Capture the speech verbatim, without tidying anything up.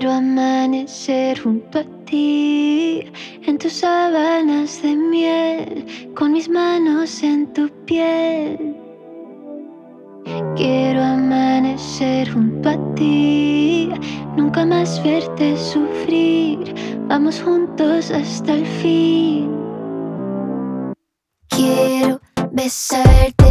Quiero amanecer junto a ti, en tus sábanas de miel, con mis manos en tu piel. Quiero amanecer junto a ti, nunca más verte sufrir, vamos juntos hasta el fin. Quiero besarte